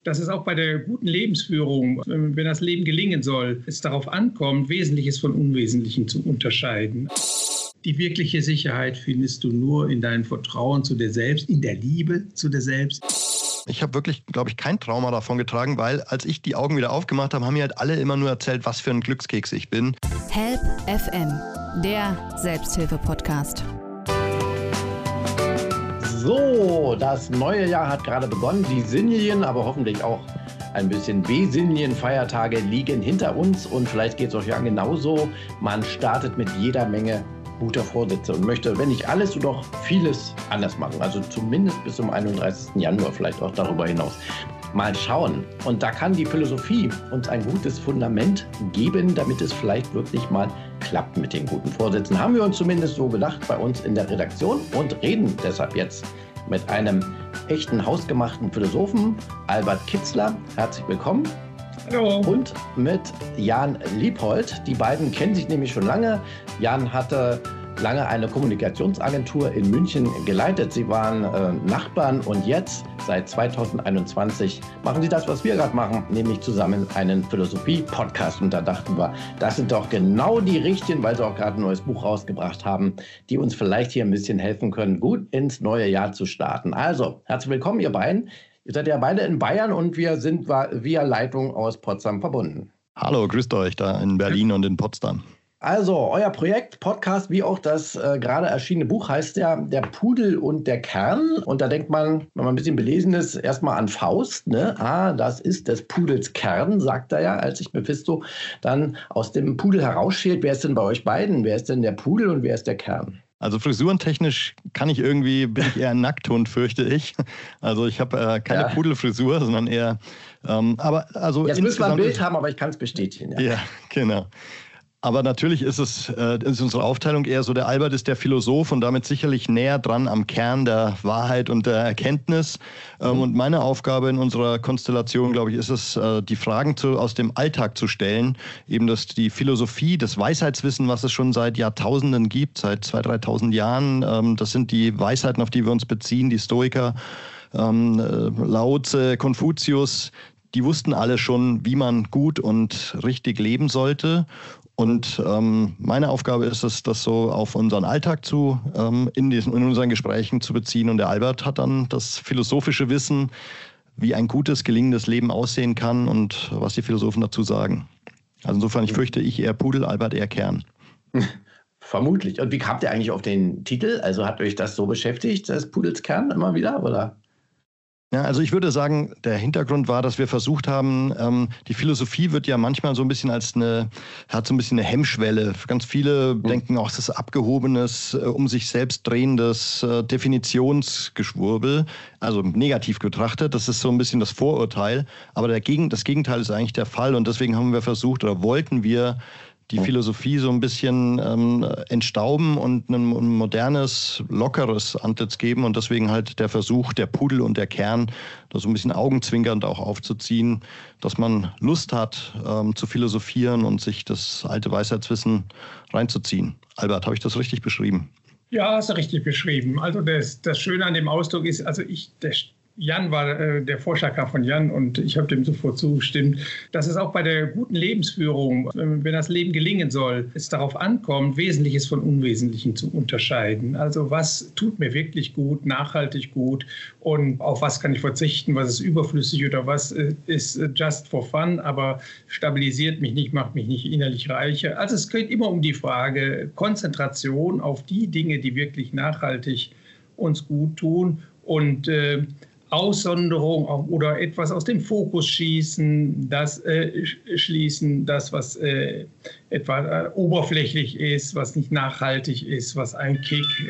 dass es auch bei der guten Lebensführung, wenn das Leben gelingen soll, es darauf ankommt, Wesentliches von Unwesentlichem zu unterscheiden. Die wirkliche Sicherheit findest du nur in deinem Vertrauen zu dir selbst, in der Liebe zu dir selbst. Ich habe wirklich, glaube ich, kein Trauma davon getragen, weil als ich die Augen wieder aufgemacht habe, haben mir halt alle immer nur erzählt, was für ein Glückskeks ich bin. Help FM, der Selbsthilfe-Podcast. So, das neue Jahr hat gerade begonnen. Die sinnlichen, aber hoffentlich auch ein bisschen besinnlichen Feiertage liegen hinter uns. Und vielleicht geht es euch ja genauso. Man startet mit jeder Menge guter Vorsätze und möchte, wenn nicht alles, so doch vieles anders machen. Also zumindest bis zum 31. Januar, vielleicht auch darüber hinaus. Mal schauen. Und da kann die Philosophie uns ein gutes Fundament geben, damit es vielleicht wirklich mal klappt mit den guten Vorsätzen. Haben wir uns zumindest so gedacht bei uns in der Redaktion und reden deshalb jetzt mit einem echten hausgemachten Philosophen, Albert Kitzler. Herzlich willkommen. Hallo. Und mit Jan Liebold. Die beiden kennen sich nämlich schon lange. Jan hatte lange eine Kommunikationsagentur in München geleitet. Sie waren Nachbarn und jetzt, seit 2021, machen sie das, was wir gerade machen, nämlich zusammen einen Philosophie-Podcast. Und da dachten wir, das sind doch genau die Richtigen, weil sie auch gerade ein neues Buch rausgebracht haben, die uns vielleicht hier ein bisschen helfen können, gut ins neue Jahr zu starten. Also, herzlich willkommen, ihr beiden. Ihr seid ja beide in Bayern und wir sind via Leitung aus Potsdam verbunden. Hallo, grüßt euch da in Berlin und in Potsdam. Also, euer Projekt, Podcast, wie auch das gerade erschienene Buch, heißt ja Der Pudel und der Kern. Und da denkt man, wenn man ein bisschen belesen ist, erstmal an Faust. Ne? Das ist des Pudels Kern, sagt er ja, als sich Mephisto dann aus dem Pudel herausschält. Wer ist denn bei euch beiden? Wer ist denn der Pudel und wer ist der Kern? Also frisurentechnisch bin ich eher ein Nackthund, fürchte ich. Also ich habe keine Pudelfrisur, sondern eher, Jetzt müssen wir ein Bild haben, aber ich kann es bestätigen. Ja, genau. Aber natürlich ist unsere Aufteilung eher so, der Albert ist der Philosoph und damit sicherlich näher dran am Kern der Wahrheit und der Erkenntnis. Und meine Aufgabe in unserer Konstellation, glaube ich, ist es, die Fragen aus dem Alltag zu stellen. Eben die Philosophie, das Weisheitswissen, was es schon seit Jahrtausenden gibt, seit 2.000, 3.000 Jahren. Das sind die Weisheiten, auf die wir uns beziehen, die Stoiker, Lao Tse, Konfuzius. Die wussten alle schon, wie man gut und richtig leben sollte. Und meine Aufgabe ist es, das so auf unseren Alltag in unseren Gesprächen zu beziehen. Und der Albert hat dann das philosophische Wissen, wie ein gutes, gelingendes Leben aussehen kann und was die Philosophen dazu sagen. Also insofern, ich fürchte, ich eher Pudel, Albert eher Kern. Vermutlich. Und wie kamt ihr eigentlich auf den Titel? Also hat euch das so beschäftigt, das Pudels Kern immer wieder, oder? Ja, also ich würde sagen, der Hintergrund war, dass wir versucht haben, die Philosophie wird ja manchmal so ein bisschen hat so ein bisschen eine Hemmschwelle. Ganz viele denken, es ist abgehobenes, um sich selbst drehendes Definitionsgeschwurbel, also negativ betrachtet. Das ist so ein bisschen das Vorurteil. Aber das Gegenteil ist eigentlich der Fall und deswegen haben wir versucht oder wollten wir die Philosophie so ein bisschen entstauben und ein modernes, lockeres Antlitz geben. Und deswegen halt der Versuch, der Pudel und der Kern, da so ein bisschen augenzwinkernd auch aufzuziehen, dass man Lust hat zu philosophieren und sich das alte Weisheitswissen reinzuziehen. Albert, habe ich das richtig beschrieben? Ja, hast du richtig beschrieben. Also das Schöne an dem Ausdruck ist, Jan war, der Vorschlag kam von Jan und ich habe dem sofort zugestimmt, dass es auch bei der guten Lebensführung, wenn das Leben gelingen soll, es darauf ankommt, Wesentliches von Unwesentlichem zu unterscheiden. Also was tut mir wirklich gut, nachhaltig gut und auf was kann ich verzichten, was ist überflüssig oder was ist just for fun, aber stabilisiert mich nicht, macht mich nicht innerlich reicher. Also es geht immer um die Frage Konzentration auf die Dinge, die wirklich nachhaltig uns gut tun und Aussonderung oder etwas aus dem Fokus schießen, das was etwa oberflächlich ist, was nicht nachhaltig ist, was ein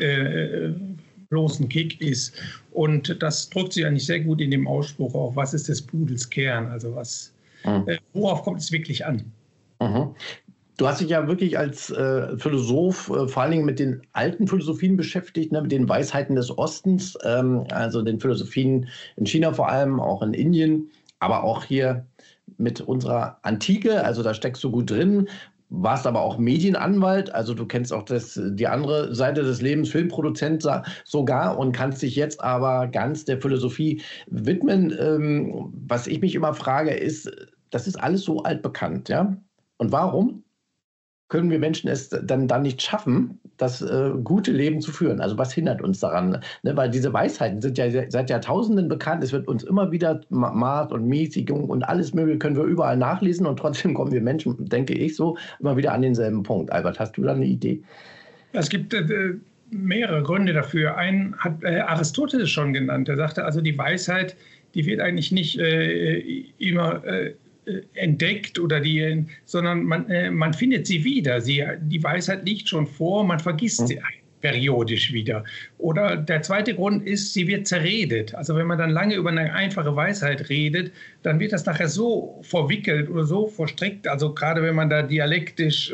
bloß ein Kick ist. Und das drückt sich eigentlich sehr gut in dem Ausspruch auf, was ist des Pudels Kern, also worauf kommt es wirklich an? Mhm. Du hast dich ja wirklich als Philosoph vor allen Dingen mit den alten Philosophien beschäftigt, ne, mit den Weisheiten des Ostens, also den Philosophien in China vor allem, auch in Indien, aber auch hier mit unserer Antike, also da steckst du gut drin. warst aber auch Medienanwalt, also du kennst auch die andere Seite des Lebens, Filmproduzent sogar, und kannst dich jetzt aber ganz der Philosophie widmen. Was ich mich immer frage ist, das ist alles so altbekannt, ja? Und warum können wir Menschen es dann nicht schaffen, das gute Leben zu führen? Also was hindert uns daran? Ne? Weil diese Weisheiten sind ja seit Jahrtausenden bekannt. Es wird uns immer wieder Maß und Mäßigung und alles Mögliche können wir überall nachlesen und trotzdem kommen wir Menschen, denke ich so, immer wieder an denselben Punkt. Albert, hast du da eine Idee? Es gibt mehrere Gründe dafür. Einen hat Aristoteles schon genannt. Er sagte, also die Weisheit, die wird eigentlich nicht immer entdeckt sondern man findet sie wieder. Die Weisheit liegt schon vor, man vergisst sie periodisch wieder. Oder der zweite Grund ist, sie wird zerredet. Also wenn man dann lange über eine einfache Weisheit redet, dann wird das nachher so verwickelt oder so verstrickt, also gerade wenn man da dialektisch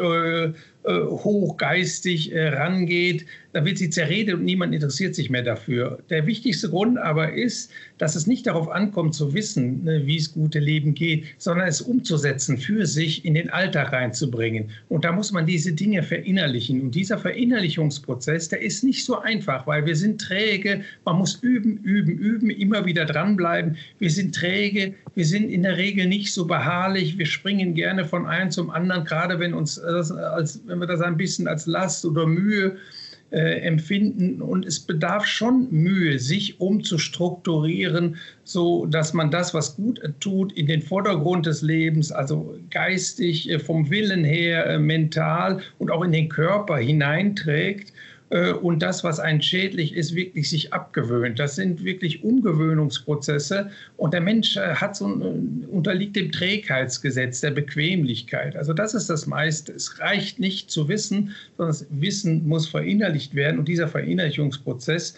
hochgeistig rangeht, dann wird sie zerredet und niemand interessiert sich mehr dafür. Der wichtigste Grund aber ist, dass es nicht darauf ankommt zu wissen, wie es gute Leben geht, sondern es umzusetzen, für sich in den Alltag reinzubringen. Und da muss man diese Dinge verinnerlichen. Und dieser Verinnerlichungsprozess, der ist nicht so einfach, weil wir sind träge, man muss üben, immer wieder dranbleiben. Wir sind träge, wir sind in der Regel nicht so beharrlich, wir springen gerne von einem zum anderen, gerade wenn wir das ein bisschen als Last oder Mühe empfinden. Und es bedarf schon Mühe, sich umzustrukturieren, so dass man das, was gut tut, in den Vordergrund des Lebens, also geistig, vom Willen her, mental und auch in den Körper hineinträgt. Und das, was einem schädlich ist, wirklich sich abgewöhnt. Das sind wirklich Umgewöhnungsprozesse. Und der Mensch unterliegt dem Trägheitsgesetz, der Bequemlichkeit. Also das ist das meiste. Es reicht nicht zu wissen, sondern das Wissen muss verinnerlicht werden. Und dieser Verinnerlichungsprozess,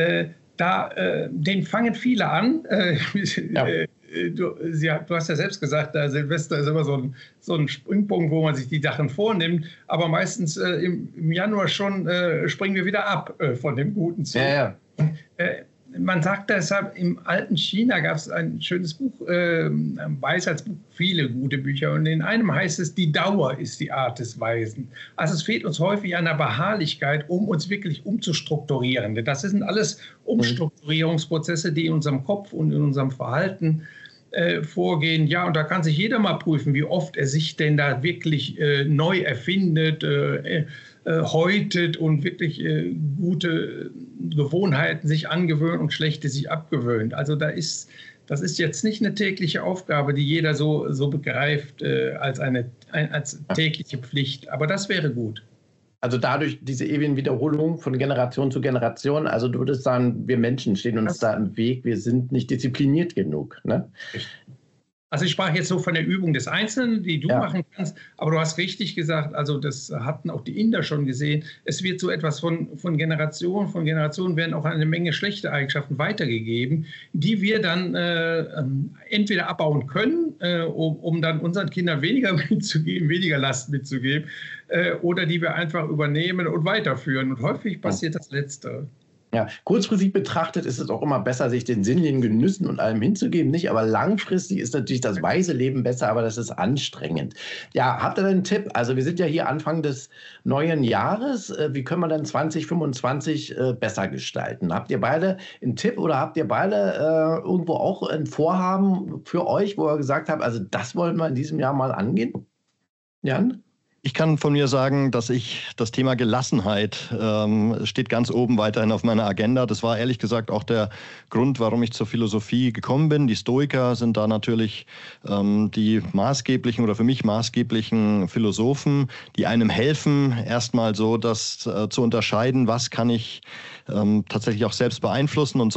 den fangen viele an. Ja. Du hast ja selbst gesagt, Silvester ist immer so ein Springpunkt, wo man sich die Sachen vornimmt. Aber meistens im Januar schon springen wir wieder ab von dem guten Zug. Ja. Man sagt deshalb, im alten China gab es ein schönes Buch, ein Weisheitsbuch, viele gute Bücher. Und in einem heißt es, die Dauer ist die Art des Weisen. Also es fehlt uns häufig an der Beharrlichkeit, um uns wirklich umzustrukturieren. Das sind alles Umstrukturierungsprozesse, die in unserem Kopf und in unserem Verhalten vorgehen. Ja, und da kann sich jeder mal prüfen, wie oft er sich denn da wirklich neu erfindet, häutet und wirklich gute Gewohnheiten sich angewöhnt und schlechte sich abgewöhnt. Also das ist jetzt nicht eine tägliche Aufgabe, die jeder so begreift als tägliche Pflicht. Aber das wäre gut. Also dadurch diese ewigen Wiederholungen von Generation zu Generation, also du würdest sagen, wir Menschen stehen uns da im Weg, wir sind nicht diszipliniert genug, ne? Also ich sprach jetzt so von der Übung des Einzelnen, die du machen kannst, aber du hast richtig gesagt, also das hatten auch die Inder schon gesehen, es wird so etwas von Generation werden auch eine Menge schlechte Eigenschaften weitergegeben, die wir dann entweder abbauen können, um dann unseren Kindern weniger mitzugeben, weniger Last mitzugeben, oder die wir einfach übernehmen und weiterführen. Und häufig passiert das Letztere. Ja, kurzfristig betrachtet ist es auch immer besser, sich den sinnlichen Genüssen und allem hinzugeben, nicht? Aber langfristig ist natürlich das weise Leben besser, aber das ist anstrengend. Ja, habt ihr denn einen Tipp? Also wir sind ja hier Anfang des neuen Jahres. Wie können wir dann 2025 besser gestalten? Habt ihr beide einen Tipp oder habt ihr beide irgendwo auch ein Vorhaben für euch, wo ihr gesagt habt, also das wollen wir in diesem Jahr mal angehen? Jan? Ich kann von mir sagen, dass das Thema Gelassenheit steht ganz oben weiterhin auf meiner Agenda. Das war ehrlich gesagt auch der Grund, warum ich zur Philosophie gekommen bin. Die Stoiker sind da natürlich die maßgeblichen oder für mich maßgeblichen Philosophen, die einem helfen, erstmal so das zu unterscheiden, was kann ich tatsächlich auch selbst beeinflussen und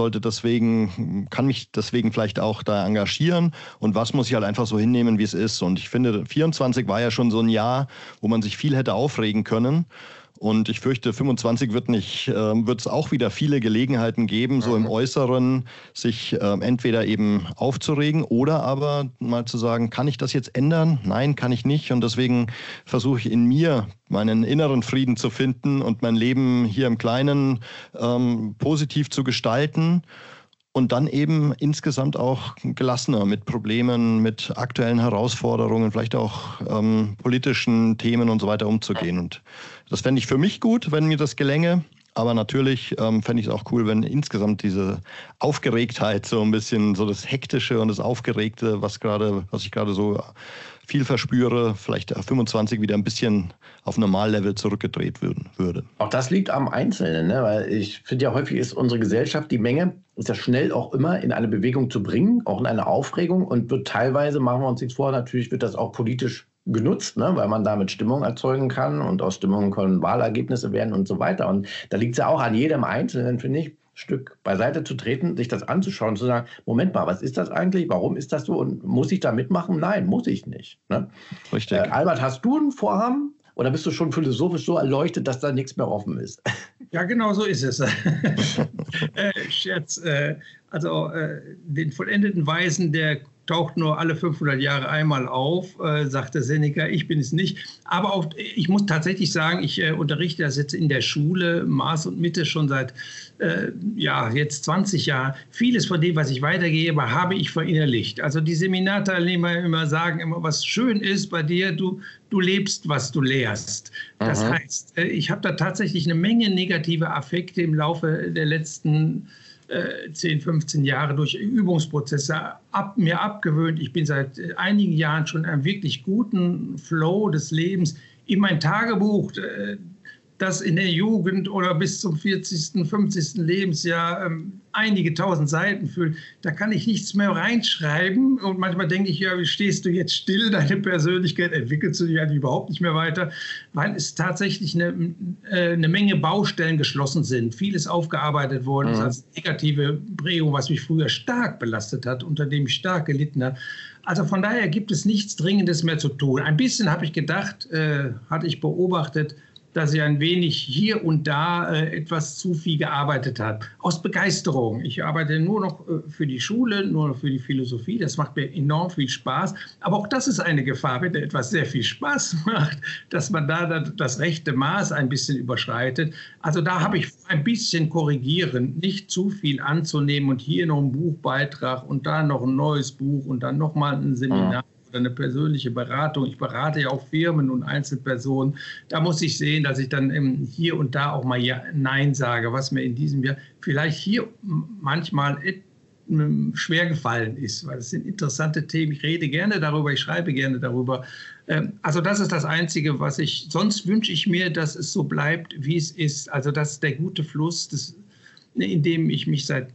kann mich deswegen vielleicht auch da engagieren und was muss ich halt einfach so hinnehmen, wie es ist. Und ich finde, 24 war ja schon so ein Jahr, wo man sich viel hätte aufregen können. Und ich fürchte, 25 wird es auch wieder viele Gelegenheiten geben, so im Äußeren sich entweder eben aufzuregen oder aber mal zu sagen, kann ich das jetzt ändern? Nein, kann ich nicht. Und deswegen versuche ich in mir meinen inneren Frieden zu finden und mein Leben hier im Kleinen positiv zu gestalten. und dann eben insgesamt auch gelassener mit Problemen, mit aktuellen Herausforderungen, vielleicht auch politischen Themen und so weiter umzugehen. Und das fände ich für mich gut, wenn mir das gelänge. Aber natürlich fände ich es auch cool, wenn insgesamt diese Aufgeregtheit, so ein bisschen so das Hektische und das Aufgeregte, was ich gerade so viel verspüre, vielleicht 25 wieder ein bisschen auf Normallevel zurückgedreht würde. Auch das liegt am Einzelnen, ne? Weil ich finde ja häufig ist unsere Gesellschaft, die Menge, ist ja schnell auch immer in eine Bewegung zu bringen, auch in eine Aufregung und wird teilweise, machen wir uns nichts vor, natürlich wird das auch politisch genutzt, ne? Weil man damit Stimmung erzeugen kann und aus Stimmung können Wahlergebnisse werden und so weiter. Und da liegt es ja auch an jedem Einzelnen, finde ich, Stück beiseite zu treten, sich das anzuschauen und zu sagen, Moment mal, was ist das eigentlich? Warum ist das so? Und muss ich da mitmachen? Nein, muss ich nicht. Ne? Richtig. Albert, hast du ein Vorhaben? Oder bist du schon philosophisch so erleuchtet, dass da nichts mehr offen ist? Ja, genau so ist es. Scherz. Den vollendeten Weisen, der taucht nur alle 500 Jahre einmal auf, sagte Seneca. Ich bin es nicht. Aber auch, ich muss tatsächlich sagen, ich unterrichte das jetzt in der Schule, Maß und Mitte schon seit jetzt 20 Jahren. Vieles von dem, was ich weitergebe, habe ich verinnerlicht. Also die Seminarteilnehmer immer sagen, was schön ist bei dir, du lebst, was du lehrst. Das heißt, ich habe da tatsächlich eine Menge negative Affekte im Laufe der letzten 10, 15 Jahre durch Übungsprozesse mir abgewöhnt. Ich bin seit einigen Jahren schon in einem wirklich guten Flow des Lebens. In mein Tagebuch, das in der Jugend oder bis zum 40., 50. Lebensjahr einige tausend Seiten füllt, da kann ich nichts mehr reinschreiben. Und manchmal denke ich, ja, wie stehst du jetzt still? Deine Persönlichkeit entwickelst du dich eigentlich überhaupt nicht mehr weiter, weil es tatsächlich eine Menge Baustellen geschlossen sind. Vieles aufgearbeitet worden ist als negative Prägung, was mich früher stark belastet hat, unter dem ich stark gelitten habe. Also von daher gibt es nichts Dringendes mehr zu tun. Ein bisschen habe ich gedacht, hatte ich beobachtet, dass ich ein wenig hier und da etwas zu viel gearbeitet habe. Aus Begeisterung. Ich arbeite nur noch für die Schule, nur noch für die Philosophie. Das macht mir enorm viel Spaß. Aber auch das ist eine Gefahr, wenn etwas sehr viel Spaß macht, dass man da das rechte Maß ein bisschen überschreitet. Also da habe ich ein bisschen korrigieren, nicht zu viel anzunehmen und hier noch einen Buchbeitrag und da noch ein neues Buch und dann nochmal ein Seminar. Oder eine persönliche Beratung. Ich berate ja auch Firmen und Einzelpersonen. Da muss ich sehen, dass ich dann hier und da auch mal Nein sage, was mir in diesem Jahr vielleicht hier manchmal schwer gefallen ist, weil es sind interessante Themen. Ich rede gerne darüber, ich schreibe gerne darüber. Also das ist das Einzige, sonst wünsche ich mir, dass es so bleibt, wie es ist. Also das ist der gute Fluss, in dem ich mich seit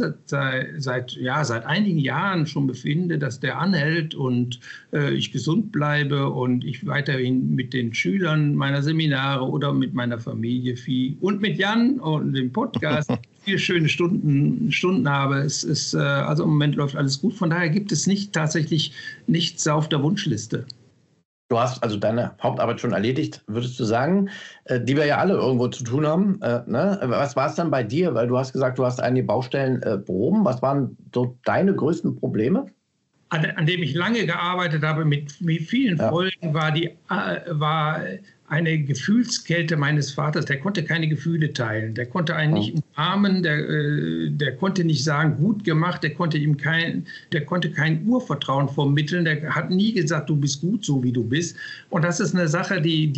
einigen Jahren schon befinde, dass der anhält und ich gesund bleibe und ich weiterhin mit den Schülern meiner Seminare oder mit meiner Familie und mit Jan und dem Podcast viele schöne Stunden habe. Also im Moment läuft alles gut. Von daher gibt es tatsächlich nichts auf der Wunschliste. Du hast also deine Hauptarbeit schon erledigt, würdest du sagen, die wir ja alle irgendwo zu tun haben. Ne? Was war es dann bei dir? Weil du hast gesagt, du hast einige Baustellen behoben. Was waren so deine größten Probleme? An dem ich lange gearbeitet habe, mit vielen Folgen, war eine Gefühlskälte meines Vaters. Der konnte keine Gefühle teilen. Der konnte einen nicht umarmen. Der konnte nicht sagen, gut gemacht. Der konnte kein Urvertrauen vermitteln. Der hat nie gesagt, du bist gut, so wie du bist. Und das ist eine Sache,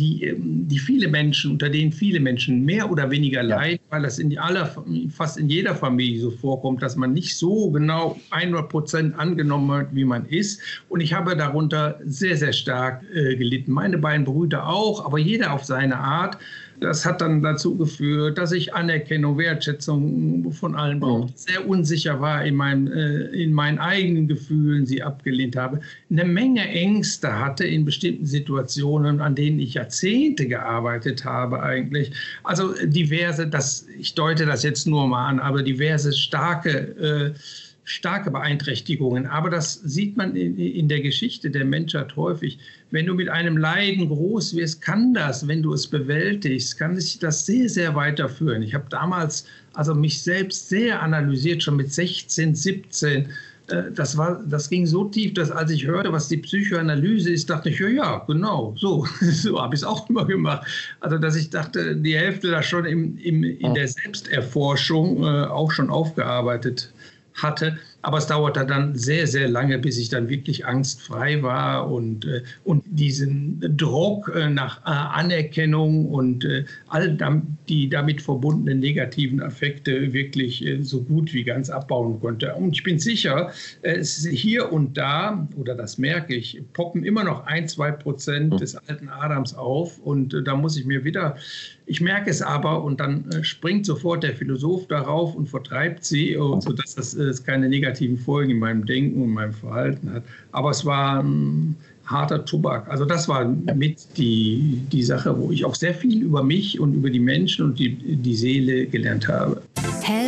unter denen viele Menschen mehr oder weniger leiden, weil das fast in jeder Familie so vorkommt, dass man nicht so genau 100% angenommen wird, wie man ist. Und ich habe darunter sehr, sehr stark gelitten. Meine beiden Brüder auch, aber jeder auf seine Art. Das hat dann dazu geführt, dass ich Anerkennung, Wertschätzung von allen brauchte, sehr unsicher war in meinen eigenen Gefühlen, sie abgelehnt habe, eine Menge Ängste hatte in bestimmten Situationen, an denen ich Jahrzehnte gearbeitet habe eigentlich. Also ich deute das jetzt nur mal an, aber diverse starke Beeinträchtigungen. Aber das sieht man in der Geschichte der Menschheit häufig. Wenn du mit einem Leiden groß wirst, wenn du es bewältigst, kann sich das sehr, sehr weiterführen. Ich habe damals mich selbst sehr analysiert, schon mit 16, 17. Das ging so tief, dass als ich hörte, was die Psychoanalyse ist, dachte ich, ja, genau, so habe ich es auch immer gemacht. Also dass ich dachte, die Hälfte da schon in der Selbsterforschung auch schon aufgearbeitet hatte. Aber es dauerte dann sehr, sehr lange, bis ich dann wirklich angstfrei war und diesen Druck nach Anerkennung und all die damit verbundenen negativen Affekte wirklich so gut wie ganz abbauen konnte. Und ich bin sicher, es ist hier und da, oder das merke ich, poppen immer noch 1-2% des alten Adams auf und da muss ich mir wieder, ich merke es aber und dann springt sofort der Philosoph darauf und vertreibt sie, sodass es keine negativen Folgen in meinem Denken und meinem Verhalten hat. Aber es war ein harter Tobak. Also das war mit die Sache, wo ich auch sehr viel über mich und über die Menschen und die Seele gelernt habe. Help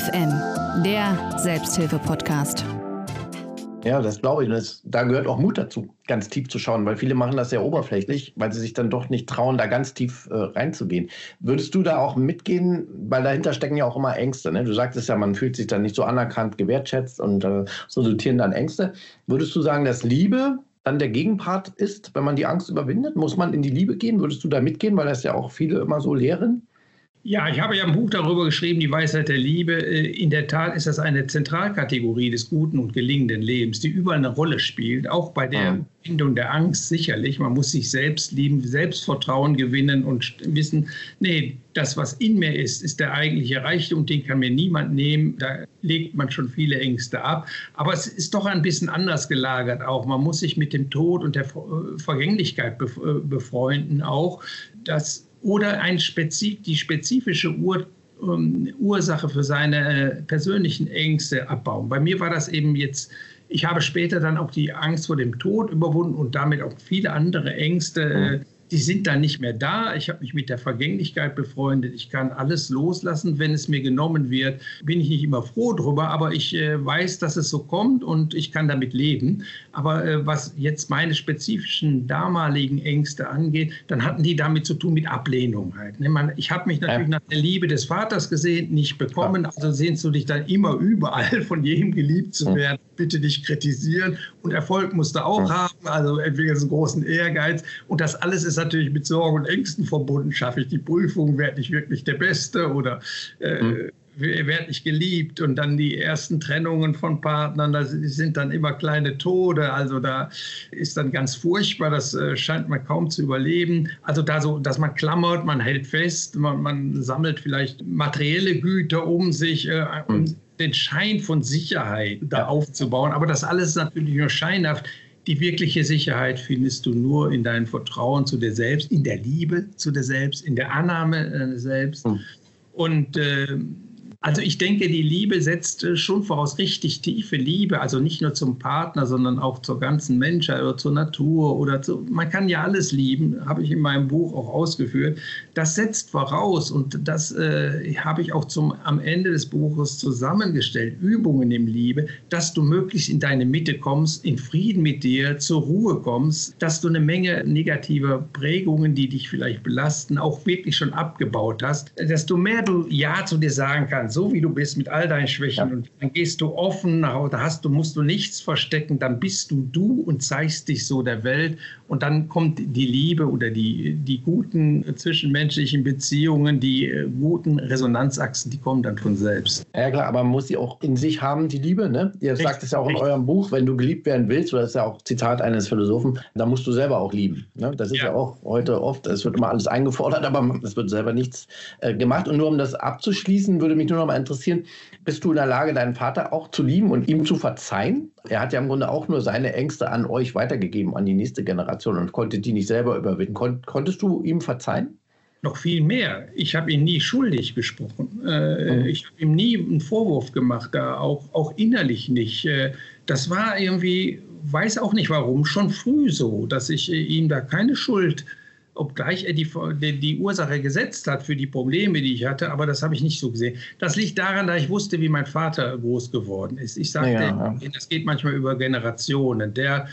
FM, der Selbsthilfe-Podcast. Ja, das glaube ich. Da gehört auch Mut dazu, ganz tief zu schauen, weil viele machen das sehr oberflächlich, weil sie sich dann doch nicht trauen, da ganz tief reinzugehen. Würdest du da auch mitgehen, weil dahinter stecken ja auch immer Ängste, ne? Du sagtest ja, man fühlt sich dann nicht so anerkannt, gewertschätzt und so resultieren dann Ängste. Würdest du sagen, dass Liebe dann der Gegenpart ist, wenn man die Angst überwindet? Muss man in die Liebe gehen? Würdest du da mitgehen, weil das ja auch viele immer so lehren? Ja, ich habe ja ein Buch darüber geschrieben, die Weisheit der Liebe. In der Tat ist das eine Zentralkategorie des guten und gelingenden Lebens, die überall eine Rolle spielt, auch bei der Überwindung der Angst sicherlich. Man muss sich selbst lieben, Selbstvertrauen gewinnen und wissen, nee, das, was in mir ist der eigentliche Reichtum, den kann mir niemand nehmen. Da legt man schon viele Ängste ab. Aber es ist doch ein bisschen anders gelagert auch. Man muss sich mit dem Tod und der Vergänglichkeit befreunden auch. Oder die spezifische Ursache für seine persönlichen Ängste abbauen. Bei mir war das eben jetzt, ich habe später dann auch die Angst vor dem Tod überwunden und damit auch viele andere Ängste, die sind dann nicht mehr da. Ich habe mich mit der Vergänglichkeit befreundet. Ich kann alles loslassen, wenn es mir genommen wird. Bin ich nicht immer froh drüber, aber ich weiß, dass es so kommt und ich kann damit leben. Aber was jetzt meine spezifischen damaligen Ängste angeht, dann hatten die damit zu tun mit Ablehnung halt. Ich habe mich natürlich nach der Liebe des Vaters gesehnt, nicht bekommen. Also sehnst du dich dann immer überall von jedem geliebt zu werden. Bitte nicht kritisieren. Und Erfolg musst du auch haben. Also entweder einen großen Ehrgeiz. Und das alles ist natürlich mit Sorgen und Ängsten verbunden. Schaffe ich die Prüfung? Werde ich wirklich der Beste? Oder werde ich geliebt? Und dann die ersten Trennungen von Partnern, das sind dann immer kleine Tode. Also da ist dann ganz furchtbar. Das scheint man kaum zu überleben. Also da so, dass man klammert, man hält fest, man sammelt vielleicht materielle Güter um sich, um den Schein von Sicherheit da aufzubauen. Aber das alles ist natürlich nur scheinhaft. Die wirkliche Sicherheit findest du nur in deinem Vertrauen zu dir selbst, in der Liebe zu dir selbst, in der Annahme selbst. Und also ich denke, die Liebe setzt schon voraus richtig tiefe Liebe, also nicht nur zum Partner, sondern auch zur ganzen Menschheit oder zur Natur man kann ja alles lieben, habe ich in meinem Buch auch ausgeführt. Das setzt voraus und das habe ich auch am Ende des Buches zusammengestellt, Übungen im Liebe, dass du möglichst in deine Mitte kommst, in Frieden mit dir, zur Ruhe kommst, dass du eine Menge negativer Prägungen, die dich vielleicht belasten, auch wirklich schon abgebaut hast, desto mehr du Ja zu dir sagen kannst, so wie du bist, mit all deinen Schwächen. Und dann gehst du offen nach Hause, musst du nichts verstecken, dann bist du und zeigst dich so der Welt. Und dann kommt die Liebe oder die guten zwischenmenschlichen Beziehungen, die guten Resonanzachsen, die kommen dann von selbst. Ja klar, aber man muss sie auch in sich haben, die Liebe. Ne? Ihr sagt es ja auch in eurem Buch, wenn du geliebt werden willst, oder das ist ja auch Zitat eines Philosophen, dann musst du selber auch lieben. Ne? Das ist ja auch heute oft, es wird immer alles eingefordert, aber es wird selber nichts gemacht. Und nur um das abzuschließen, würde mich nur noch mal interessieren, bist du in der Lage, deinen Vater auch zu lieben und ihm zu verzeihen? Er hat ja im Grunde auch nur seine Ängste an euch weitergegeben, an die nächste Generation und konnte die nicht selber überwinden. Konntest du ihm verzeihen? Noch viel mehr. Ich habe ihn nie schuldig gesprochen. Ich habe ihm nie einen Vorwurf gemacht, auch innerlich nicht. Das war irgendwie, weiß auch nicht warum, schon früh so, dass ich ihm da keine Schuld, obgleich er die Ursache gesetzt hat für die Probleme, die ich hatte, aber das habe ich nicht so gesehen. Das liegt daran, da ich wusste, wie mein Vater groß geworden ist. Ich sagte, das geht manchmal über Generationen. Der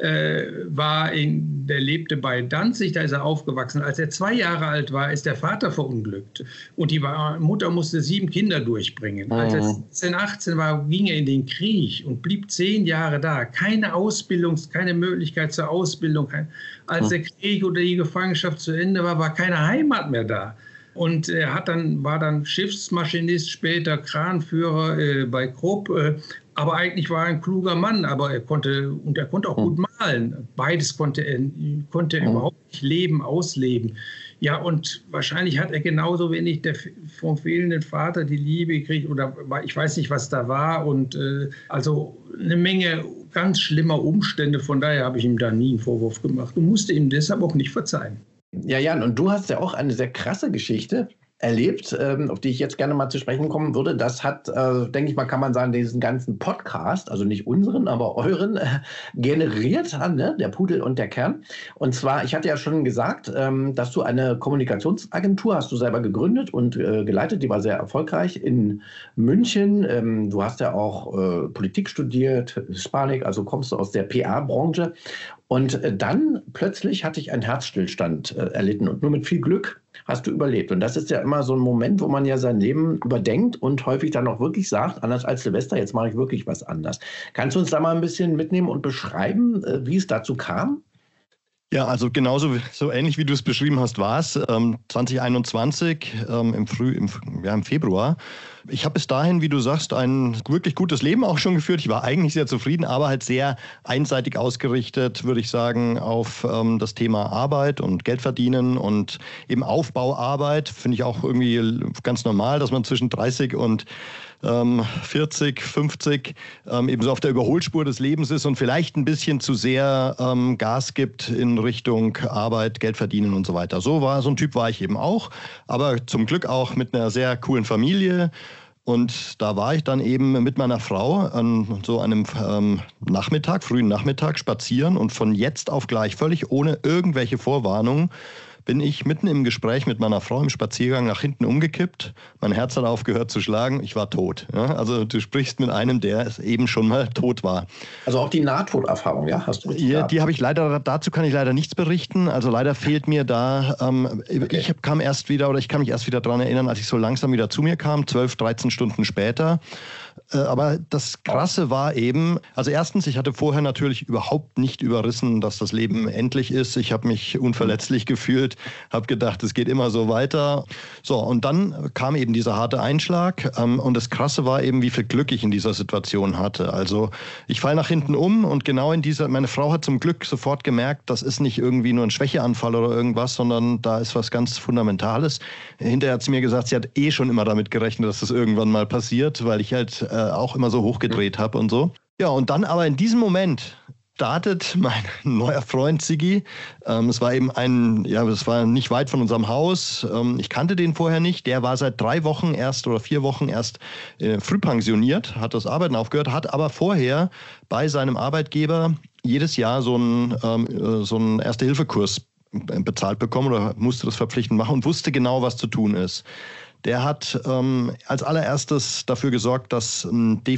lebte bei Danzig, da ist er aufgewachsen. Als er 2 Jahre alt war, ist der Vater verunglückt. Und die Mutter musste 7 Kinder durchbringen. Als er 17, 18 war, ging er in den Krieg und blieb 10 Jahre da. Keine Ausbildung, keine Möglichkeit zur Ausbildung. Als der Krieg oder die Gefangenschaft zu Ende war, war keine Heimat mehr da. Und er war dann Schiffsmaschinist, später Kranführer bei Krupp. Aber eigentlich war er ein kluger Mann, aber er konnte auch gut malen. Beides konnte er überhaupt nicht ausleben. Ja, und wahrscheinlich hat er genauso wenig vom fehlenden Vater die Liebe gekriegt oder ich weiß nicht, was da war. Und also eine Menge ganz schlimmer Umstände. Von daher habe ich ihm da nie einen Vorwurf gemacht und musste ihm deshalb auch nicht verzeihen. Ja, Jan, und du hast ja auch eine sehr krasse Geschichte erlebt, auf die ich jetzt gerne mal zu sprechen kommen würde. Das hat, denke ich mal, kann man sagen, diesen ganzen Podcast, also nicht unseren, aber euren, generiert, ne? Der Pudel und der Kern. Und zwar, ich hatte ja schon gesagt, dass du eine Kommunikationsagentur hast du selber gegründet und geleitet, die war sehr erfolgreich in München. Du hast ja auch Politik studiert, Hispanik, also kommst du aus der PR-Branche. Und dann plötzlich hatte ich einen Herzstillstand erlitten und nur mit viel Glück hast du überlebt. Und das ist ja immer so ein Moment, wo man ja sein Leben überdenkt und häufig dann auch wirklich sagt, anders als Silvester, jetzt mache ich wirklich was anders. Kannst du uns da mal ein bisschen mitnehmen und beschreiben, wie es dazu kam? Ja, also genauso so ähnlich wie du es beschrieben hast, war es 2021 im Februar. Ich habe bis dahin, wie du sagst, ein wirklich gutes Leben auch schon geführt. Ich war eigentlich sehr zufrieden, aber halt sehr einseitig ausgerichtet, würde ich sagen, auf das Thema Arbeit und Geld verdienen und eben Aufbauarbeit. Finde ich auch irgendwie ganz normal, dass man zwischen 30 und 40, 50 eben so auf der Überholspur des Lebens ist und vielleicht ein bisschen zu sehr Gas gibt in Richtung Arbeit, Geld verdienen und so weiter. So ein Typ war ich eben auch, aber zum Glück auch mit einer sehr coolen Familie. Und da war ich dann eben mit meiner Frau an so einem frühen Nachmittag spazieren und von jetzt auf gleich, völlig ohne irgendwelche Vorwarnung, bin ich mitten im Gespräch mit meiner Frau im Spaziergang nach hinten umgekippt. Mein Herz hat aufgehört zu schlagen. Ich war tot. Ja? Also du sprichst mit einem, der eben schon mal tot war. Also auch die Nahtoderfahrung, ja? Hast du ja, die habe ich dazu kann ich leider nichts berichten. Also leider fehlt mir da, okay. Ich kann mich erst wieder daran erinnern, als ich so langsam wieder zu mir kam, 12, 13 Stunden später. Aber das Krasse war eben, also erstens, ich hatte vorher natürlich überhaupt nicht überrissen, dass das Leben endlich ist. Ich habe mich unverletzlich gefühlt, habe gedacht, es geht immer so weiter. So, und dann kam eben dieser harte Einschlag. Und das Krasse war eben, wie viel Glück ich in dieser Situation hatte. Also ich falle nach hinten um und genau meine Frau hat zum Glück sofort gemerkt, das ist nicht irgendwie nur ein Schwächeanfall oder irgendwas, sondern da ist was ganz Fundamentales. Hinterher hat sie mir gesagt, sie hat schon immer damit gerechnet, dass das irgendwann mal passiert, weil ich halt auch immer so hochgedreht habe und so. Ja, und dann aber in diesem Moment startet mein neuer Freund Siggi. Es war eben das war nicht weit von unserem Haus. Ich kannte den vorher nicht. Der war seit 3 Wochen erst oder 4 Wochen erst früh pensioniert, hat das Arbeiten aufgehört, hat aber vorher bei seinem Arbeitgeber jedes Jahr so einen Erste-Hilfe-Kurs bezahlt bekommen oder musste das verpflichtend machen und wusste genau, was zu tun ist. Der hat als allererstes dafür gesorgt, dass so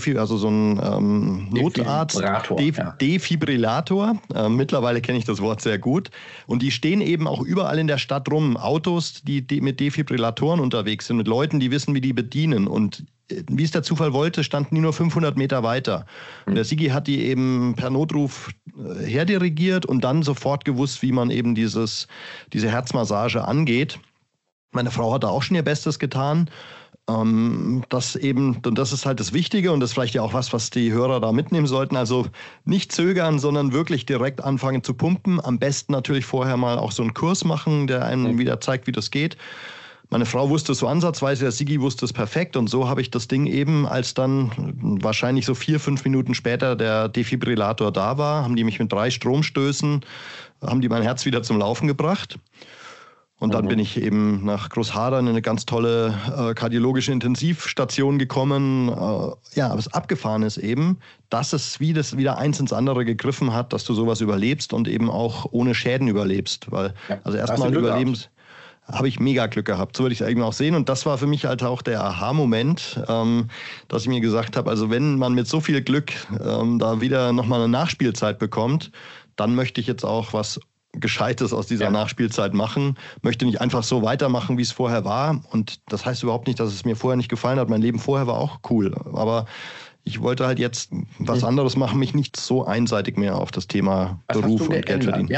ein Notarzt, Defibrillator, mittlerweile kenne ich das Wort sehr gut, und die stehen eben auch überall in der Stadt rum, Autos, die mit Defibrillatoren unterwegs sind, mit Leuten, die wissen, wie die bedienen. Und wie es der Zufall wollte, standen die nur 500 Meter weiter. Und der Siggi hat die eben per Notruf herdirigiert und dann sofort gewusst, wie man eben diese Herzmassage angeht. Meine Frau hat da auch schon ihr Bestes getan. Und das ist halt das Wichtige und das ist vielleicht ja auch was die Hörer da mitnehmen sollten. Also nicht zögern, sondern wirklich direkt anfangen zu pumpen. Am besten natürlich vorher mal auch so einen Kurs machen, der einem wieder zeigt, wie das geht. Meine Frau wusste es so ansatzweise, der Siggi wusste es perfekt und so habe ich das Ding eben, als dann wahrscheinlich so 4, 5 Minuten später der Defibrillator da war, haben die mich mit 3 Stromstößen, haben die mein Herz wieder zum Laufen gebracht. Und dann bin ich eben nach Großhadern in eine ganz tolle kardiologische Intensivstation gekommen. Was abgefahren ist eben, dass es wieder eins ins andere gegriffen hat, dass du sowas überlebst und eben auch ohne Schäden überlebst. Weil, also erstmal habe ich mega Glück gehabt. So würde ich es eben auch sehen. Und das war für mich halt auch der Aha-Moment, dass ich mir gesagt habe, also wenn man mit so viel Glück da wieder nochmal eine Nachspielzeit bekommt, dann möchte ich jetzt auch was Gescheites aus dieser Nachspielzeit machen, möchte nicht einfach so weitermachen, wie es vorher war. Und das heißt überhaupt nicht, dass es mir vorher nicht gefallen hat. Mein Leben vorher war auch cool. Aber ich wollte halt jetzt was anderes machen, mich nicht so einseitig mehr auf das Thema Beruf und Geld verdienen. Ja,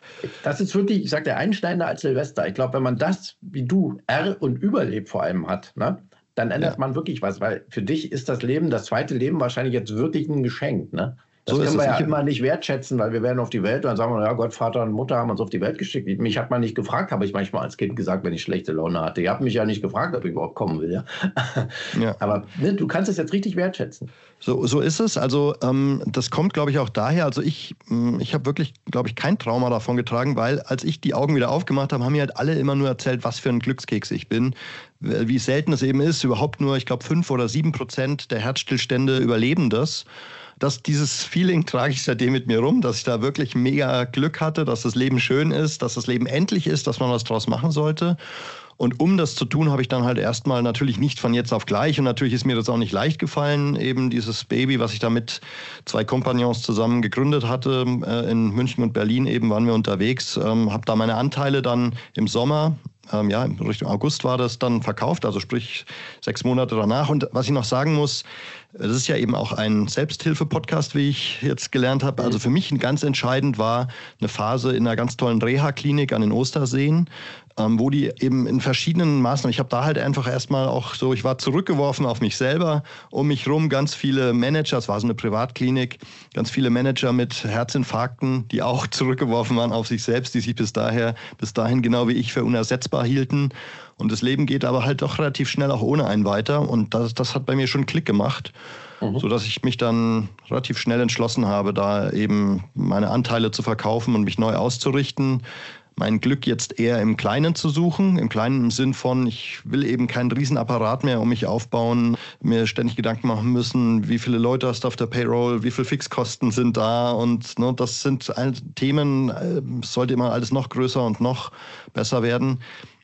Das ist wirklich, ich sage, der einschneidender als Silvester. Ich glaube, wenn man das, wie du, und überlebt vor allem hat, ne, dann ändert man wirklich was, weil für dich ist das Leben, das zweite Leben wahrscheinlich jetzt wirklich ein Geschenk, ne? Das können wir ja immer nicht wertschätzen, weil wir werden auf die Welt und dann sagen wir, ja Gott, Vater und Mutter haben uns auf die Welt geschickt. Mich hat man nicht gefragt, habe ich manchmal als Kind gesagt, wenn ich schlechte Laune hatte. Ihr habt mich ja nicht gefragt, ob ich überhaupt kommen will. Ja? Ja. Aber ne, du kannst es jetzt richtig wertschätzen. So ist es. Also das kommt, glaube ich, auch daher. Also ich habe wirklich, glaube ich, kein Trauma davon getragen, weil als ich die Augen wieder aufgemacht habe, haben mir halt alle immer nur erzählt, was für ein Glückskeks ich bin. Wie selten es eben ist, überhaupt nur, ich glaube, 5 oder 7% der Herzstillstände überleben das. Dieses Feeling trage ich seitdem mit mir rum, dass ich da wirklich mega Glück hatte, dass das Leben schön ist, dass das Leben endlich ist, dass man was draus machen sollte. Und um das zu tun, habe ich dann halt erstmal natürlich nicht von jetzt auf gleich, und natürlich ist mir das auch nicht leicht gefallen, eben dieses Baby, was ich da mit 2 Kompagnons zusammen gegründet hatte, in München und Berlin eben waren wir unterwegs, habe da meine Anteile dann im Sommer, Richtung August war das dann verkauft, also sprich 6 Monate danach. Und was ich noch sagen muss, das ist ja eben auch ein Selbsthilfe-Podcast, wie ich jetzt gelernt habe. Also für mich ganz entscheidend war eine Phase in einer ganz tollen Reha-Klinik an den Osterseen, wo die eben in verschiedenen Maßnahmen, ich habe da halt einfach erstmal auch so, ich war zurückgeworfen auf mich selber, um mich rum ganz viele Manager, es war so eine Privatklinik, ganz viele Manager mit Herzinfarkten, die auch zurückgeworfen waren auf sich selbst, die sich bis dahin genau wie ich für unersetzbar hielten. Und das Leben geht aber halt doch relativ schnell auch ohne einen weiter. Und das hat bei mir schon einen Klick gemacht, sodass ich mich dann relativ schnell entschlossen habe, da eben meine Anteile zu verkaufen und mich neu auszurichten. Mein Glück jetzt eher im Kleinen zu suchen, im Kleinen im Sinn von, ich will eben keinen Riesenapparat mehr um mich aufbauen, mir ständig Gedanken machen müssen, wie viele Leute hast du auf der Payroll, wie viele Fixkosten sind da, und das sind Themen, sollte immer alles noch größer und noch besser werden.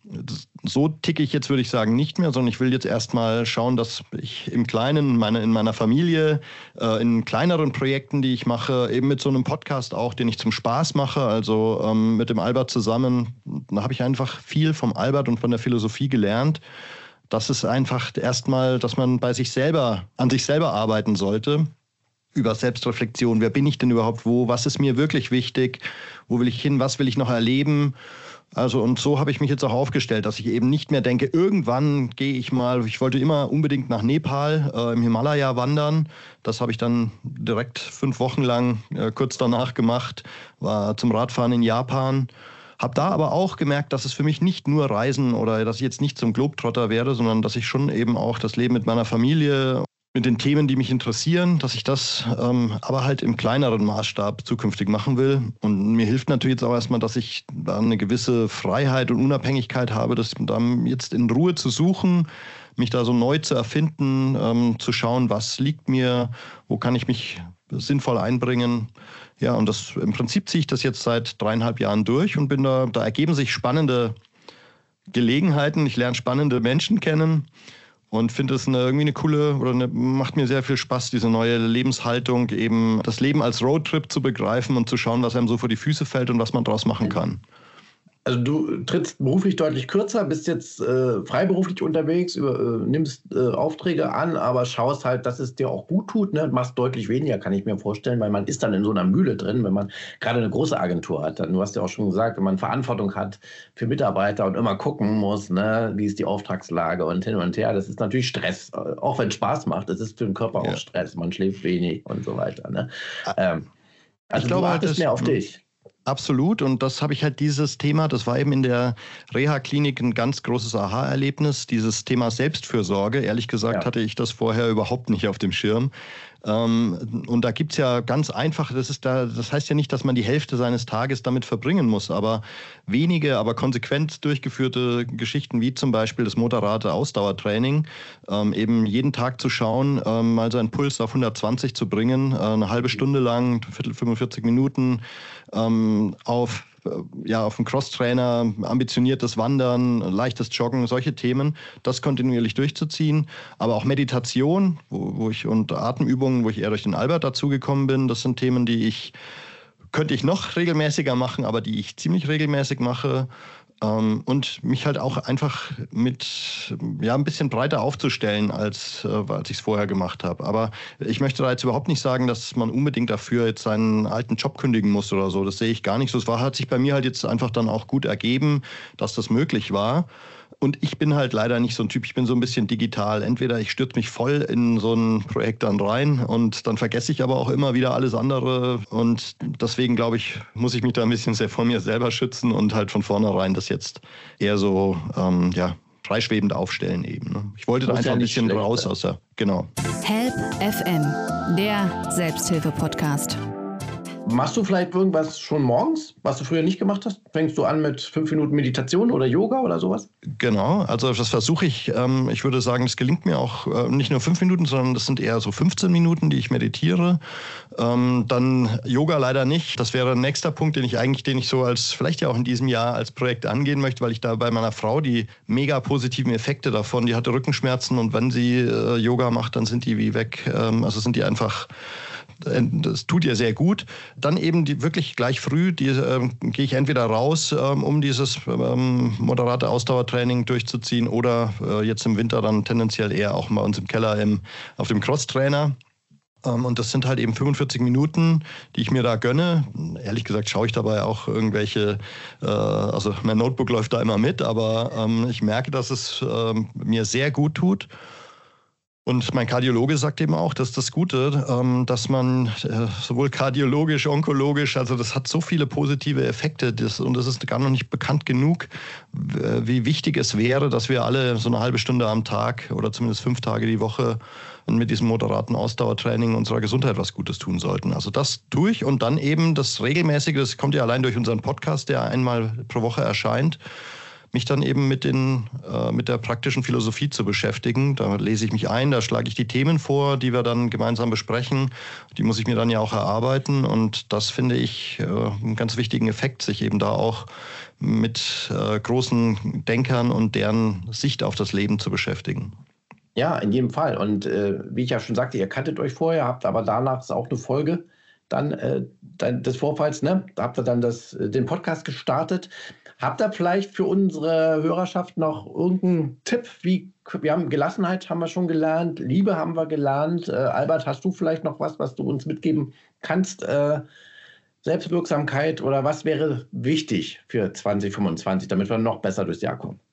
So ticke ich jetzt, würde ich sagen, nicht mehr, sondern ich will jetzt erstmal schauen, dass ich im Kleinen, in meiner Familie, in kleineren Projekten, die ich mache, eben mit so einem Podcast auch, den ich zum Spaß mache, also mit dem Albert zusammen, da habe ich einfach viel vom Albert und von der Philosophie gelernt. Das ist einfach erstmal, dass man an sich selber arbeiten sollte. Über Selbstreflexion, wer bin ich denn überhaupt wo, was ist mir wirklich wichtig, wo will ich hin, was will ich noch erleben. Also und so habe ich mich jetzt auch aufgestellt, dass ich eben nicht mehr denke, irgendwann gehe ich mal, ich wollte immer unbedingt nach Nepal im Himalaya wandern. Das habe ich dann direkt 5 Wochen lang kurz danach gemacht, war zum Radfahren in Japan. Habe da aber auch gemerkt, dass es für mich nicht nur Reisen oder dass ich jetzt nicht zum Globetrotter werde, sondern dass ich schon eben auch das Leben mit meiner Familie, mit den Themen, die mich interessieren, dass ich das aber halt im kleineren Maßstab zukünftig machen will. Und mir hilft natürlich jetzt auch erstmal, dass ich da eine gewisse Freiheit und Unabhängigkeit habe, das dann jetzt in Ruhe zu suchen, mich da so neu zu erfinden, zu schauen, was liegt mir, wo kann ich mich sinnvoll einbringen. Ja, und das im Prinzip ziehe ich das jetzt seit 3,5 Jahren durch und bin da ergeben sich spannende Gelegenheiten, ich lerne spannende Menschen kennen. Und finde es macht mir sehr viel Spaß, diese neue Lebenshaltung, eben das Leben als Roadtrip zu begreifen und zu schauen, was einem so vor die Füße fällt und was man daraus machen kann. Also du trittst beruflich deutlich kürzer, bist jetzt freiberuflich unterwegs, nimmst Aufträge an, aber schaust halt, dass es dir auch gut tut, ne? Machst deutlich weniger, kann ich mir vorstellen, weil man ist dann in so einer Mühle drin, wenn man gerade eine große Agentur hat. Du hast ja auch schon gesagt, wenn man Verantwortung hat für Mitarbeiter und immer gucken muss, ne, wie ist die Auftragslage und hin und her, das ist natürlich Stress, auch wenn es Spaß macht, es ist für den Körper auch Stress, man schläft wenig und so weiter. Ne? Also ich glaube, du achtest mehr auf dich. Absolut, und das habe ich halt dieses Thema, das war eben in der Reha-Klinik ein ganz großes Aha-Erlebnis, dieses Thema Selbstfürsorge. Ehrlich gesagt hatte ich das vorher überhaupt nicht auf dem Schirm. Und da gibt es ja ganz einfach, das heißt ja nicht, dass man die Hälfte seines Tages damit verbringen muss, aber wenige, aber konsequent durchgeführte Geschichten, wie zum Beispiel das moderate Ausdauertraining, eben jeden Tag zu schauen, mal seinen Puls auf 120 zu bringen, eine halbe Stunde lang, 45 Minuten, auf dem Crosstrainer, ambitioniertes Wandern, leichtes Joggen, solche Themen, das kontinuierlich durchzuziehen. Aber auch Meditation und Atemübungen, wo ich eher durch den Albert dazugekommen bin, das sind Themen, könnte ich noch regelmäßiger machen, aber die ich ziemlich regelmäßig mache. Und mich halt auch einfach mit ein bisschen breiter aufzustellen, als ich es vorher gemacht habe. Aber ich möchte da jetzt überhaupt nicht sagen, dass man unbedingt dafür jetzt seinen alten Job kündigen muss oder so. Das sehe ich gar nicht so. Hat sich bei mir halt jetzt einfach dann auch gut ergeben, dass das möglich war. Und ich bin halt leider nicht so ein Typ, ich bin so ein bisschen digital. Entweder ich stürze mich voll in so ein Projekt dann rein und dann vergesse ich aber auch immer wieder alles andere. Und deswegen, glaube ich, muss ich mich da ein bisschen sehr vor mir selber schützen und halt von vornherein das jetzt eher so, freischwebend aufstellen eben. Ne? Ich wollte da einfach ein bisschen raus aus der, genau. Help FM, der Selbsthilfe-Podcast. Machst du vielleicht irgendwas schon morgens, was du früher nicht gemacht hast? Fängst du an mit 5 Minuten Meditation oder Yoga oder sowas? Genau, also das versuche ich. Ich würde sagen, das gelingt mir auch nicht nur 5 Minuten, sondern das sind eher so 15 Minuten, die ich meditiere. Dann Yoga leider nicht. Das wäre ein nächster Punkt, den ich so als, vielleicht ja auch in diesem Jahr als Projekt angehen möchte, weil ich da bei meiner Frau die mega positiven Effekte davon, die hatte Rückenschmerzen und wenn sie Yoga macht, dann sind die wie weg. Also sind die einfach... Das tut ihr sehr gut. Dann eben wirklich gleich früh gehe ich entweder raus, um dieses moderate Ausdauertraining durchzuziehen oder jetzt im Winter dann tendenziell eher auch mal uns im Keller auf dem Crosstrainer. Und das sind halt eben 45 Minuten, die ich mir da gönne. Ehrlich gesagt schaue ich dabei auch irgendwelche, also mein Notebook läuft da immer mit, aber ich merke, dass es mir sehr gut tut. Und mein Kardiologe sagt eben auch, dass das Gute, dass man sowohl kardiologisch, onkologisch, also das hat so viele positive Effekte und das ist gar noch nicht bekannt genug, wie wichtig es wäre, dass wir alle so eine halbe Stunde am Tag oder zumindest 5 Tage die Woche mit diesem moderaten Ausdauertraining unserer Gesundheit was Gutes tun sollten. Also das tue ich und dann eben das Regelmäßige, das kommt ja allein durch unseren Podcast, der einmal pro Woche erscheint, mich dann eben mit der praktischen Philosophie zu beschäftigen. Da lese ich mich ein, da schlage ich die Themen vor, die wir dann gemeinsam besprechen. Die muss ich mir dann ja auch erarbeiten und das finde ich einen ganz wichtigen Effekt, sich eben da auch mit großen Denkern und deren Sicht auf das Leben zu beschäftigen. Ja, in jedem Fall. Und wie ich ja schon sagte, ihr kanntet euch vorher, habt aber danach ist auch eine Folge dann des Vorfalls, ne? Da habt ihr dann den Podcast gestartet. Habt ihr vielleicht für unsere Hörerschaft noch irgendeinen Tipp? Wir haben Gelassenheit, haben wir schon gelernt, Liebe haben wir gelernt. Albert, hast du vielleicht noch was du uns mitgeben kannst? Selbstwirksamkeit oder was wäre wichtig für 2025, damit wir noch besser durchs Jahr kommen?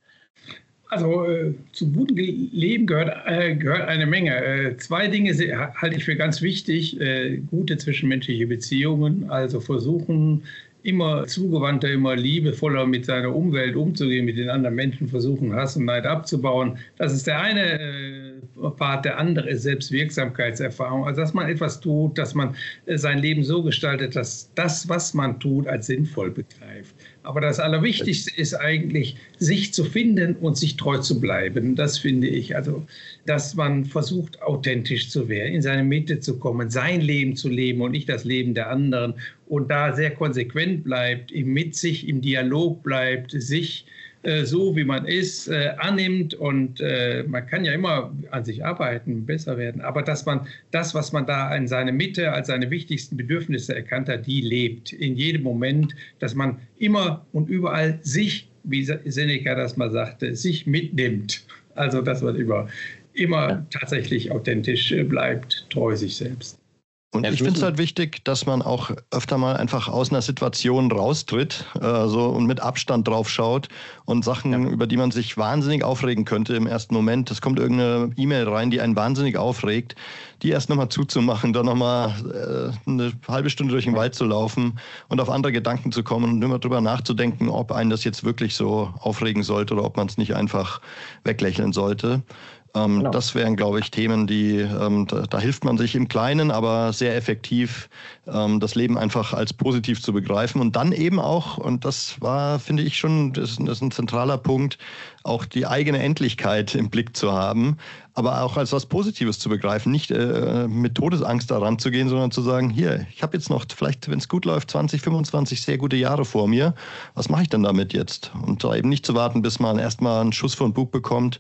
Also zum guten Leben gehört eine Menge. 2 Dinge halte ich für ganz wichtig. Gute zwischenmenschliche Beziehungen, also versuchen, immer zugewandter, immer liebevoller mit seiner Umwelt umzugehen, mit den anderen Menschen versuchen, Hass und Neid abzubauen. Das ist der eine Part. Der andere ist Selbstwirksamkeitserfahrung. Also dass man etwas tut, dass man sein Leben so gestaltet, dass das, was man tut, als sinnvoll begreift. Aber das Allerwichtigste ist eigentlich, sich zu finden und sich treu zu bleiben. Das finde ich. Also, dass man versucht, authentisch zu werden, in seine Mitte zu kommen, sein Leben zu leben und nicht das Leben der anderen. Und da sehr konsequent bleibt, mit sich im Dialog bleibt, sich so wie man ist, annimmt und man kann ja immer an sich arbeiten, besser werden, aber dass man das, was man da in seine Mitte als seine wichtigsten Bedürfnisse erkannt hat, die lebt in jedem Moment, dass man immer und überall sich, wie Seneca das mal sagte, sich mitnimmt. Also dass man immer tatsächlich authentisch bleibt, treu sich selbst. Und ich finde es halt wichtig, dass man auch öfter mal einfach aus einer Situation raustritt und mit Abstand drauf schaut und Sachen, über die man sich wahnsinnig aufregen könnte im ersten Moment. Es kommt irgendeine E-Mail rein, die einen wahnsinnig aufregt, die erst nochmal zuzumachen, dann nochmal eine halbe Stunde durch den Wald zu laufen und auf andere Gedanken zu kommen und immer drüber nachzudenken, ob einen das jetzt wirklich so aufregen sollte oder ob man es nicht einfach weglächeln sollte. Genau. Das wären, glaube ich, Themen, da hilft man sich im Kleinen, aber sehr effektiv, das Leben einfach als positiv zu begreifen und dann eben auch, und das war, finde ich schon, das ist ein zentraler Punkt, auch die eigene Endlichkeit im Blick zu haben, aber auch als was Positives zu begreifen, nicht mit Todesangst daran zu gehen, sondern zu sagen, hier, ich habe jetzt noch vielleicht, wenn es gut läuft, 20, 25 sehr gute Jahre vor mir, was mache ich denn damit jetzt? Und da eben nicht zu warten, bis man erstmal einen Schuss vor den Bug bekommt,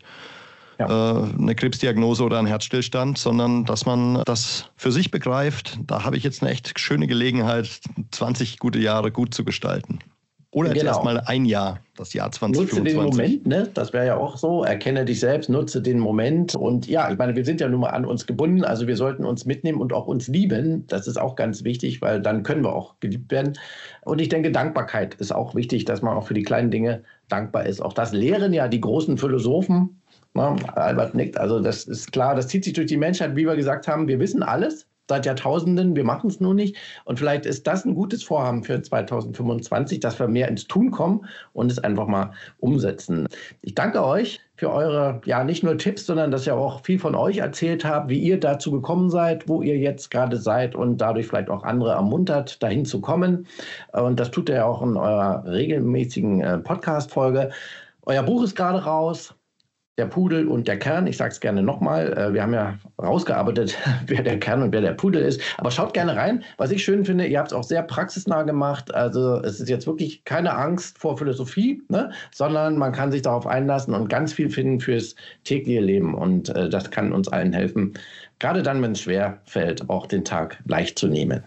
eine Krebsdiagnose oder einen Herzstillstand, sondern dass man das für sich begreift, da habe ich jetzt eine echt schöne Gelegenheit, 20 gute Jahre gut zu gestalten. Oder jetzt erstmal ein Jahr, das Jahr 2025. Nutze den Moment, ne? Das wäre ja auch so. Erkenne dich selbst, nutze den Moment. Und ja, ich meine, wir sind ja nun mal an uns gebunden. Also wir sollten uns mitnehmen und auch uns lieben. Das ist auch ganz wichtig, weil dann können wir auch geliebt werden. Und ich denke, Dankbarkeit ist auch wichtig, dass man auch für die kleinen Dinge dankbar ist. Auch das lehren ja die großen Philosophen. Na, Albert nickt. Also das ist klar, das zieht sich durch die Menschheit, wie wir gesagt haben. Wir wissen alles. Seit Jahrtausenden, wir machen es nur nicht. Und vielleicht ist das ein gutes Vorhaben für 2025, dass wir mehr ins Tun kommen und es einfach mal umsetzen. Ich danke euch für eure, ja, nicht nur Tipps, sondern dass ihr auch viel von euch erzählt habt, wie ihr dazu gekommen seid, wo ihr jetzt gerade seid und dadurch vielleicht auch andere ermuntert, dahin zu kommen. Und das tut ihr ja auch in eurer regelmäßigen Podcast-Folge. Euer Buch ist gerade raus. Der Pudel und der Kern, ich sage es gerne nochmal, wir haben ja rausgearbeitet, wer der Kern und wer der Pudel ist, aber schaut gerne rein. Was ich schön finde, ihr habt es auch sehr praxisnah gemacht, also es ist jetzt wirklich keine Angst vor Philosophie, ne? Sondern man kann sich darauf einlassen und ganz viel finden fürs tägliche Leben und das kann uns allen helfen, gerade dann, wenn es schwer fällt, auch den Tag leicht zu nehmen.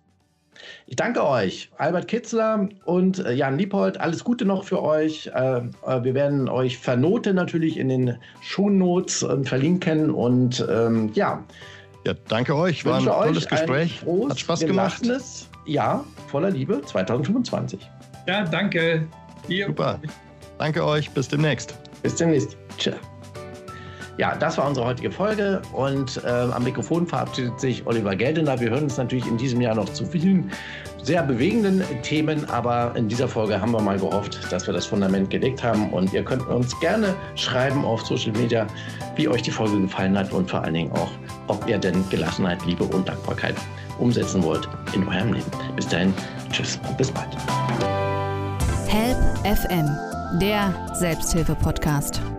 Ich danke euch, Albert Kitzler und Jan Liephold. Alles Gute noch für euch. Wir werden euch vernoten natürlich in den Shownotes verlinken. Und ja, danke euch. War ein tolles Gespräch. Hat Spaß gemacht. Ja, voller Liebe 2025. Ja, danke. Super. Danke euch. Bis demnächst. Bis demnächst. Tschüss. Ja, das war unsere heutige Folge und am Mikrofon verabschiedet sich Oliver Geldener. Wir hören uns natürlich in diesem Jahr noch zu vielen sehr bewegenden Themen, aber in dieser Folge haben wir mal gehofft, dass wir das Fundament gelegt haben und ihr könnt uns gerne schreiben auf Social Media, wie euch die Folge gefallen hat und vor allen Dingen auch, ob ihr denn Gelassenheit, Liebe und Dankbarkeit umsetzen wollt in eurem Leben. Bis dahin, tschüss und bis bald. Help FM, der Selbsthilfe-Podcast.